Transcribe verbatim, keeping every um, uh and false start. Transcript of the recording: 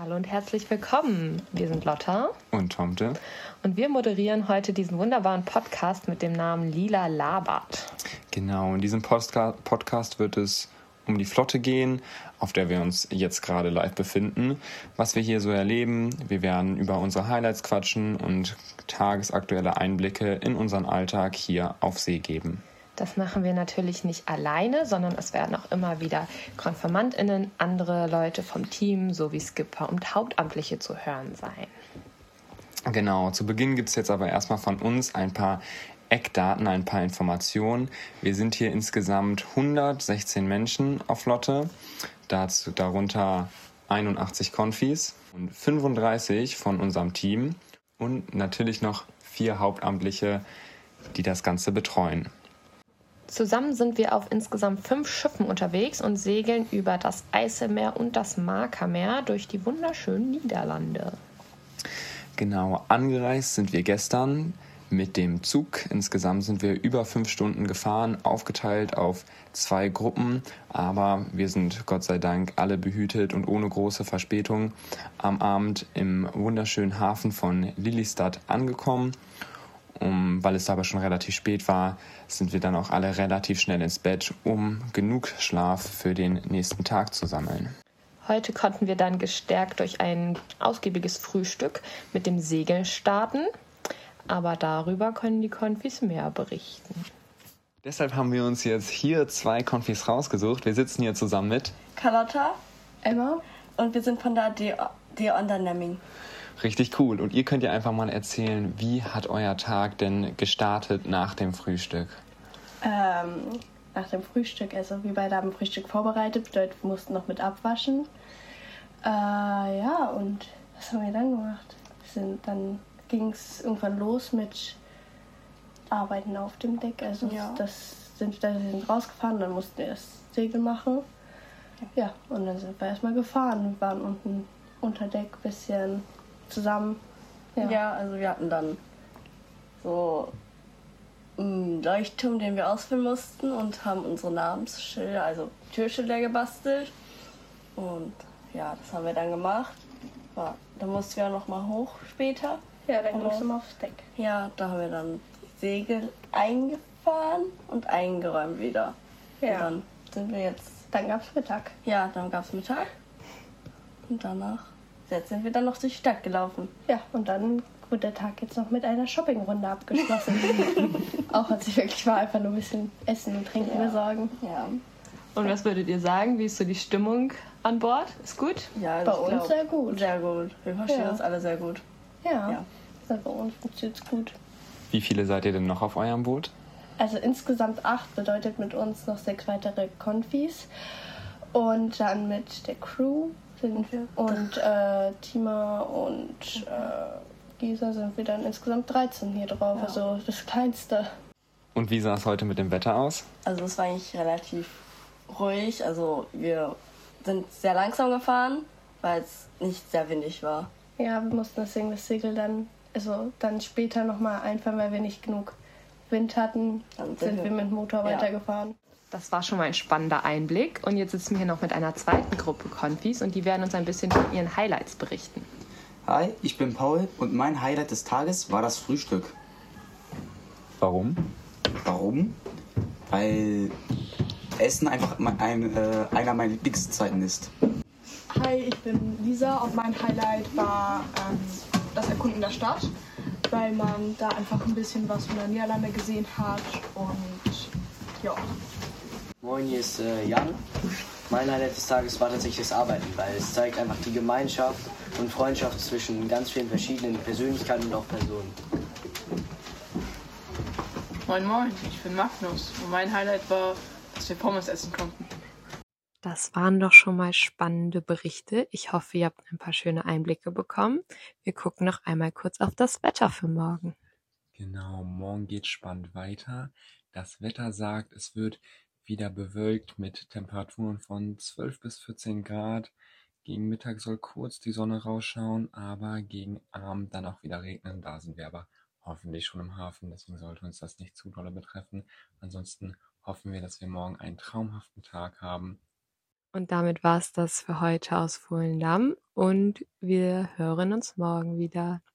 Hallo und herzlich willkommen. Wir sind Lotta und Tomte und wir moderieren heute diesen wunderbaren Podcast mit dem Namen Lila labert. Genau, in diesem Postka- Podcast wird es um die Flotte gehen, auf der wir uns jetzt gerade live befinden, was wir hier so erleben. Wir werden über unsere Highlights quatschen und tagesaktuelle Einblicke in unseren Alltag hier auf See geben. Das machen wir natürlich nicht alleine, sondern es werden auch immer wieder KonfirmandInnen, andere Leute vom Team sowie Skipper und Hauptamtliche zu hören sein. Genau, zu Beginn gibt es jetzt aber erstmal von uns ein paar Eckdaten, ein paar Informationen. Wir sind hier insgesamt hundertsechzehn Menschen auf Lotte, dazu darunter einundachtzig Konfis und fünfunddreißig von unserem Team und natürlich noch vier Hauptamtliche, die das Ganze betreuen. Zusammen sind wir auf insgesamt fünf Schiffen unterwegs und segeln über das Eiselmeer und das Markermeer durch die wunderschönen Niederlande. Genau, angereist sind wir gestern mit dem Zug. Insgesamt sind wir über fünf Stunden gefahren, aufgeteilt auf zwei Gruppen. Aber wir sind Gott sei Dank alle behütet und ohne große Verspätung am Abend im wunderschönen Hafen von Lelystad angekommen. Um, weil es aber schon relativ spät war, sind wir dann auch alle relativ schnell ins Bett, um genug Schlaf für den nächsten Tag zu sammeln. Heute konnten wir dann gestärkt durch ein ausgiebiges Frühstück mit dem Segeln starten. Aber darüber können die Konfis mehr berichten. Deshalb haben wir uns jetzt hier zwei Konfis rausgesucht. Wir sitzen hier zusammen mit Carlotta, Emma und wir sind von der D Undernemming. Richtig cool. Und ihr könnt ja einfach mal erzählen, wie hat euer Tag denn gestartet nach dem Frühstück? Ähm, nach dem Frühstück, also wir beide haben Frühstück vorbereitet, bedeutet wir mussten noch mit abwaschen. Äh, ja, und was haben wir dann gemacht? Wir sind, dann ging es irgendwann los mit Arbeiten auf dem Deck. Also ja. das sind, da sind rausgefahren, dann mussten wir das Segel machen. Ja, ja, und dann sind wir erstmal gefahren. Wir waren unten unter Deck ein bisschen zusammen. Ja. ja, also wir hatten dann so einen Leuchtturm, den wir ausfüllen mussten und haben unsere Namensschilder, also Türschilder gebastelt. Und ja, das haben wir dann gemacht. Ja, da mussten wir auch noch mal hoch später. Ja, dann mussten wir aufs Deck. Ja, da haben wir dann die Segel eingefahren und eingeräumt wieder. Ja. Und dann sind wir jetzt... Dann gab's Mittag. Ja, dann gab's Mittag. Und danach... Jetzt sind wir dann noch durch die Stadt gelaufen. Ja, und dann wurde der Tag jetzt noch mit einer Shoppingrunde abgeschlossen. Auch als ich wirklich war, einfach nur ein bisschen Essen und Trinken ja. besorgen. Ja. Und was würdet ihr sagen? Wie ist so die Stimmung an Bord? Ist gut? Ja, bei uns glaub, sehr gut. Sehr gut. Wir verstehen ja. uns alle sehr gut. Ja, ja. Also bei uns funktioniert es gut. Wie viele seid ihr denn noch auf eurem Boot? Also insgesamt acht, bedeutet mit uns noch sechs weitere Konfis. Und dann mit der Crew sind wir. Und äh, Tima und äh, Gisa sind wir dann insgesamt dreizehn hier drauf. Ja. Also das Kleinste. Und wie sah es heute mit dem Wetter aus? Also es war eigentlich relativ ruhig. Also wir sind sehr langsam gefahren, weil es nicht sehr windig war. Ja, wir mussten deswegen das Segel dann, also dann später nochmal einfahren, weil wir nicht genug Wind hatten. Dann sind, sind wir mit dem Motor ja. weitergefahren. Das war schon mal ein spannender Einblick. Und jetzt sitzen wir hier noch mit einer zweiten Gruppe Konfis und die werden uns ein bisschen von ihren Highlights berichten. Hi, ich bin Paul und mein Highlight des Tages war das Frühstück. Warum? Warum? Weil Essen einfach ein, äh, einer meiner Lieblingszeiten ist. Hi, ich bin Lisa und mein Highlight war ähm, das Erkunden der Stadt, weil man da einfach ein bisschen was von der Niederlande gesehen hat und ja. Moin, hier ist äh, Jan. Mein Highlight des Tages war tatsächlich das Arbeiten, weil es zeigt einfach die Gemeinschaft und Freundschaft zwischen ganz vielen verschiedenen Persönlichkeiten und auch Personen. Moin Moin, ich bin Magnus und mein Highlight war, dass wir Pommes essen konnten. Das waren doch schon mal spannende Berichte. Ich hoffe, ihr habt ein paar schöne Einblicke bekommen. Wir gucken noch einmal kurz auf das Wetter für morgen. Genau, morgen geht spannend weiter. Das Wetter sagt, es wird wieder bewölkt mit Temperaturen von zwölf bis vierzehn Grad. Gegen Mittag soll kurz die Sonne rausschauen, aber gegen Abend dann auch wieder regnen. Da sind wir aber hoffentlich schon im Hafen, deswegen sollte uns das nicht zu doll betreffen. Ansonsten hoffen wir, dass wir morgen einen traumhaften Tag haben. Und damit war es das für heute aus Volendam und wir hören uns morgen wieder.